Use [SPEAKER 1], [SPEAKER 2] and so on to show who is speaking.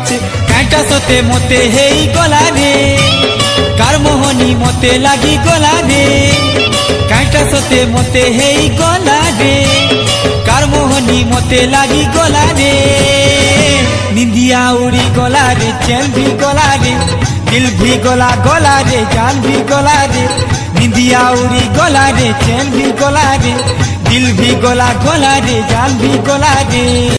[SPEAKER 1] सोते कांटा सोते मोते हेई गला रे कार मोहनी मोते लागी गला रे कांटा सोते मोते हेई गला रे कार मोहनी मोते लागी गला रे निंदिया उड़ी गला रे चैन भी गला रे दिल भी गला गला रे जान भी गला रे निंदिया उड़ी गला रे चैन भी गला रे दिल भी गला गला रे जान भी गला रे।